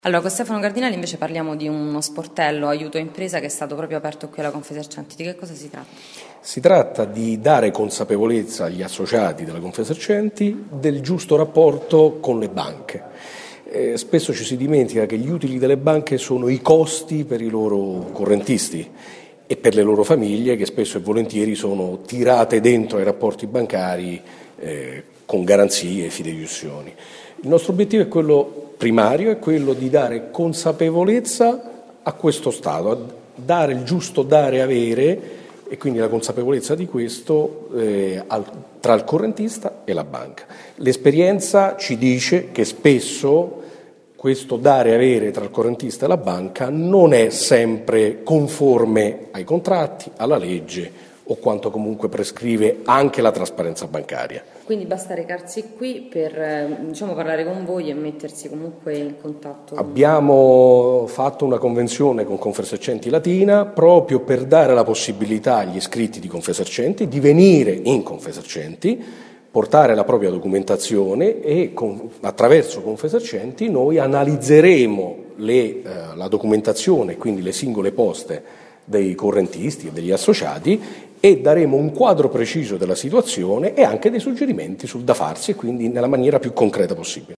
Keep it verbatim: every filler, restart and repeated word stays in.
Allora, con Stefano Cardinali invece parliamo di uno sportello aiuto impresa che è stato proprio aperto qui alla Confesercenti. Di che cosa si tratta? Si tratta di dare consapevolezza agli associati della Confesercenti del giusto rapporto con le banche. Eh, spesso ci si dimentica che gli utili delle banche sono i costi per i loro correntisti e per le loro famiglie, che spesso e volentieri sono tirate dentro ai rapporti bancari eh, con garanzie e fideiussioni. Il nostro obiettivo è quello primario, è quello di dare consapevolezza a questo Stato, a dare il giusto dare e avere, e quindi la consapevolezza di questo eh, al, tra il correntista e la banca. L'esperienza ci dice che spesso questo dare e avere tra il correntista e la banca non è sempre conforme ai contratti, alla legge o quanto comunque prescrive anche la trasparenza bancaria. Quindi basta recarsi qui per diciamo, parlare con voi e mettersi comunque in contatto? Abbiamo fatto una convenzione con Confesercenti Latina proprio per dare la possibilità agli iscritti di Confesercenti di venire in Confesercenti, portare la propria documentazione e con, attraverso Confesercenti noi analizzeremo le, eh, la documentazione, quindi le singole poste dei correntisti e degli associati, e daremo un quadro preciso della situazione e anche dei suggerimenti sul da farsi, e quindi nella maniera più concreta possibile.